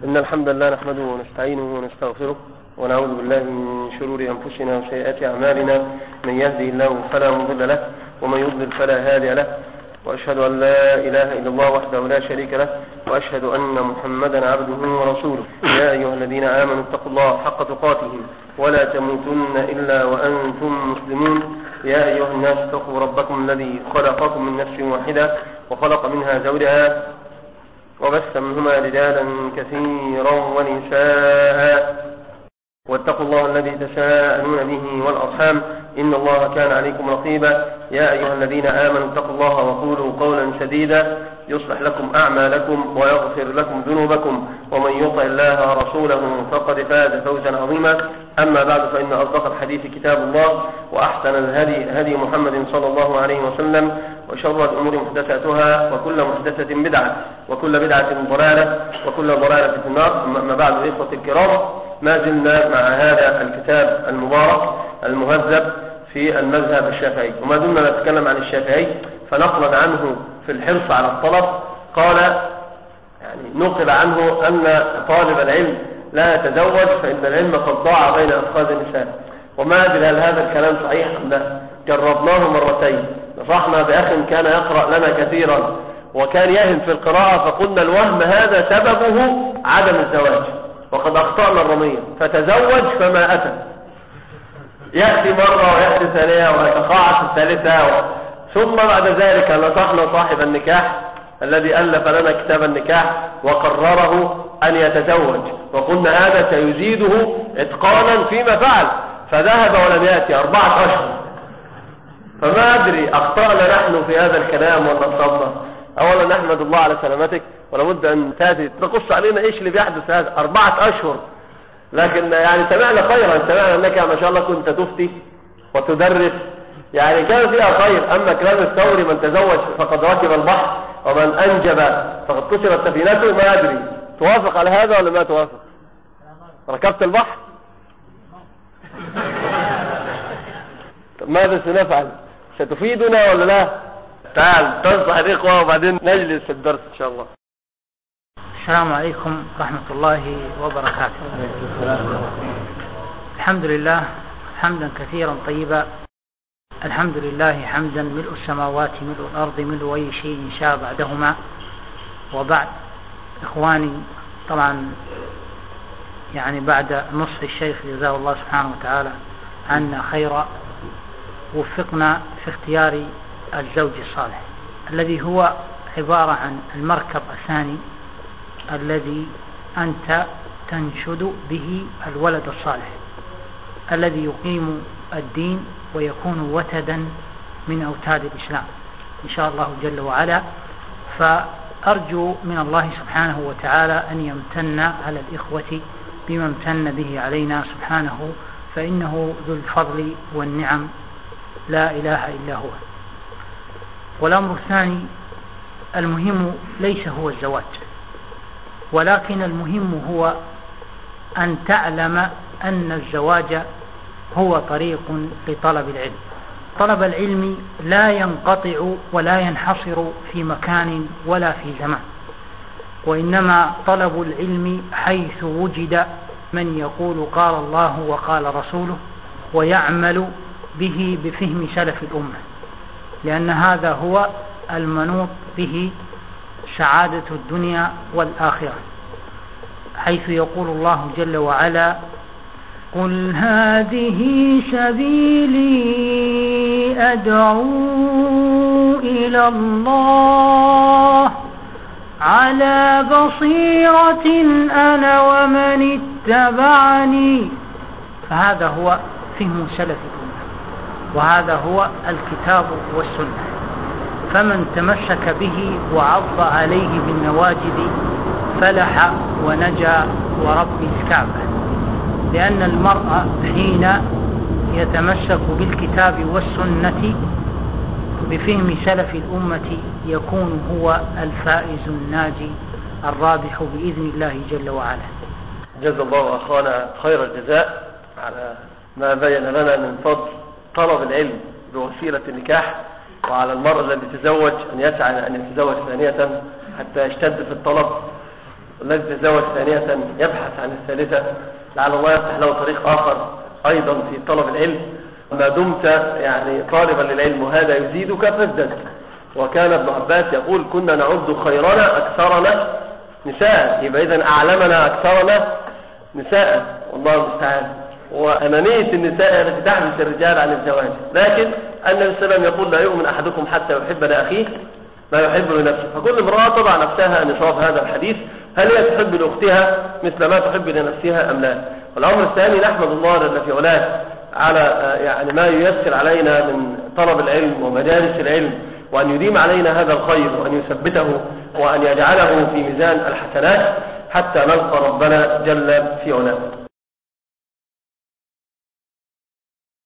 إن الحمد لله نحمده ونستعينه ونستغفره ونعوذ بالله من شرور أنفسنا وسيئات أعمالنا. من يهدي الله فلا مضل له ومن يضلل فلا هادي له، وأشهد أن لا إله إلا الله وحده لا شريك له، وأشهد أن محمدا عبده ورسوله. يا أيها الذين آمنوا اتقوا الله حق تقاته ولا تموتن إلا وأنتم مسلمون. يا أيها الناس اتقوا ربكم الذي خلقكم من نفس واحدة وخلق منها زوجها وبث منهما رجالا كثيرا ونساء، واتقوا الله الذي تساءلون به والأرحام إن الله كان عليكم رقيبا. يا أيها الذين آمنوا اتقوا الله وقولوا قولا سديدا يصلح لكم أعمالكم ويغفر لكم ذنوبكم، ومن يطع الله ورسوله فقد فاز فوزا عظيما. أما بعد، فإن أصدق الحديث كتاب الله، وأحسن الهدي هدي محمد صلى الله عليه وسلم، وشر الأمور محدثاتها، وكل محدثة بدعة، وكل بدعة ضلالة، وكل ضلالة في النار. أما بعد، إخوة الكرام، ما زلنا مع هذا الكتاب المبارك المهذب في المذهب الشافعي، وما زلنا نتكلم عن الشافعي. فنقل عنه في الحرص على الطلب قال، نقل عنه أن طالب العلم لا يتزوج فإن العلم قد ضاع بين أفخاذ النساء. وما أدري هل هذا الكلام صحيح أم لا. جربناه مرتين، نصحنا بأخ كان يقرأ لنا كثيرا وكان يهم في القراءة، فقلنا الوهم هذا سببه عدم الزواج، وقد أخطأنا الرمية، فتزوج فما أتى. يأتي مرة ويأتي ثانية ويتقاعد الثالثة، ثم بعد ذلك نصحنا صاحب النكاح الذي ألف لنا كتاب النكاح وقرره أن يتزوج، وقلنا هذا سيزيده إتقانا فيما فعل، فذهب ولم يأتي 4 أشهر. فما أدري أخطأنا نحن في هذا الكلام ولا أصبنا. أولا نحمد الله على سلامتك، ولابد أن تأتي تقص علينا إيش اللي بيحدث هذا 4 أشهر. لكن سمعنا خيرا، سمعنا أنك ما شاء الله كنت تفتي وتدرس، كان فيها خير. أما كلام الثوري من تزوج فقد ركب البحر ومن أنجب فقد كسرت سفينته، ما أدري توافق على هذا ولا ما توافق؟ ركبت البحر؟ ماذا سنفعل؟ ستفيدنا ولا لا؟ تعال تنصح الإخوة وبعدين نجلس في الدرس إن شاء الله. السلام عليكم ورحمة الله وبركاته. الحمد لله حمدا كثيرا طيبا، الحمد لله حمدا ملء السماوات ملء الأرض ملء أي شيء شاء بعدهما. وبعد، إخواني، طبعا بعد نصح الشيخ جزاه الله سبحانه وتعالى عنا خيرا، وفقنا في اختيار الزوج الصالح الذي هو عبارة عن المركب الثاني الذي أنت تنشد به الولد الصالح الذي يقيم الدين ويكون وتدا من أوتاد الإسلام إن شاء الله جل وعلا. فأرجو من الله سبحانه وتعالى أن يمتن على الإخوة بما امتن به علينا سبحانه، فإنه ذو الفضل والنعم لا إله إلا هو. والأمر الثاني المهم ليس هو الزواج، ولكن المهم هو أن تعلم أن الزواج هو طريق لطلب العلم. طلب العلم لا ينقطع ولا ينحصر في مكان ولا في زمان، وإنما طلب العلم حيث وجد من يقول قال الله وقال رسوله ويعمل به بفهم سلف الأمة، لأن هذا هو المنوط به سعادة الدنيا والآخرة، حيث يقول الله جل وعلا: قل هذه سبيلي أدعو إلى الله على بصيرة أنا ومن اتبعني. فهذا هو فهم سلف الأمة، وهذا هو الكتاب والسنة. فمن تمسك به وعض عليه بالنواجذ فلح ونجا ورب الكعبة، لأن المرء حين يتمسك بالكتاب والسنة بفهم سلف الأمة يكون هو الفائز الناجي الرابح بإذن الله جل وعلا. جزا الله أخوانا خير الجزاء على ما بين لنا من فضل طلب العلم بوسيلة النكاح، وعلى المرء الذي تزوج أن يسعى أن يتزوج ثانية حتى يشتد في الطلب والذي تزوج ثانية يبحث عن الثالثة، لعل الله يفتح له طريق آخر أيضا في طلب العلم. ما دمت يعني طالبا للعلم وهذا يزيدك فازدد. وكان ابن عباس يقول كنا نعد خيرنا أكثرنا نساء، يبقى إذن أعلمنا أكثرنا نساء، والله المستعان. وأنانية النساء التي تحبس الرجال عن الزواج، لكن النبي صلى الله عليه وسلم يقول لا يؤمن أحدكم حتى يحب لأخيه ما يحب لنفسه. فكل امرأة تضع نفسها نصاب هذا الحديث، هل هي تحب لأختها مثل ما تحب لنفسها أم لا؟ والأمر الثاني نحمد الله جل في علاه على يعني ما ييسر علينا من طلب العلم ومجالس العلم، وأن يديم علينا هذا الخير وأن يثبته وأن يجعله في ميزان الحسنات حتى نلقى ربنا جل في علاه.